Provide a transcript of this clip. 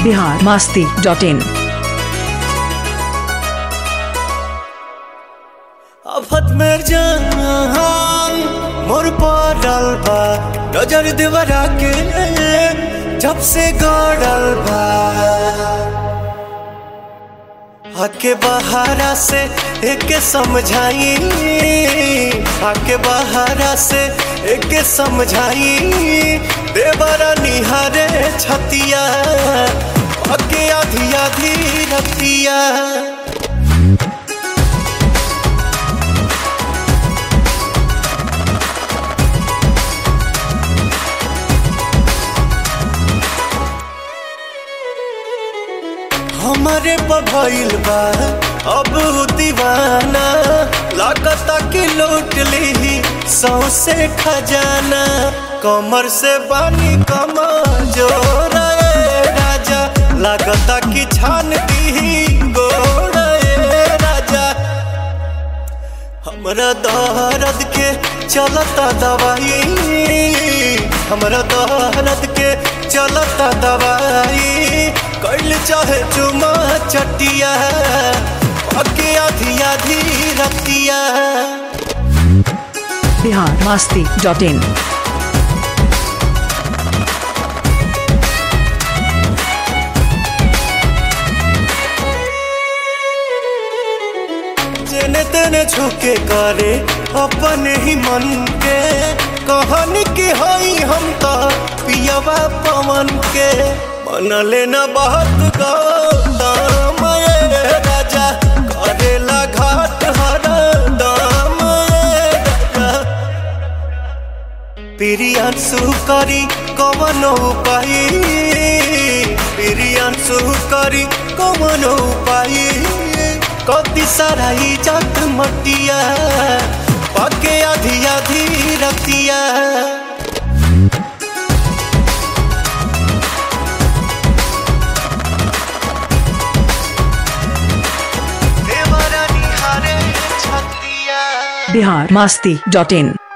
biharmasti.in। आफत में जान मोर पड़ल बा नजर देवरा के जब से गड़ल बा आके बहारा से एक समझाई आके बहारा से एक समझाई देवरा निहारे छतिया आके आधी आधी रतिया हमारे भइल बा अब दीवाना लागता कि लूट ली सौसे खजाना कमर से बानी कमजोर राजा लागता कि छान दी गोड़ राजा हमरा दर्द के चलता दवाई हमरा दर्द के चलता दवाई कैल चाहे चुमा चटिया आके आधी आधी रतिया biharmasti.in। जेने तेने झुके करे अपने ही मन के कहानी के हई हम तो पियवा पवन के मन लेना बहुत गौतम राजा करेला घाट हर दाम राजा प्रियांशु करी कवन उपाय प्रियांशु करी कवन उपाय कति सारा इज्जत मटिया पाके आधी आधी रतिया biharmasti.in।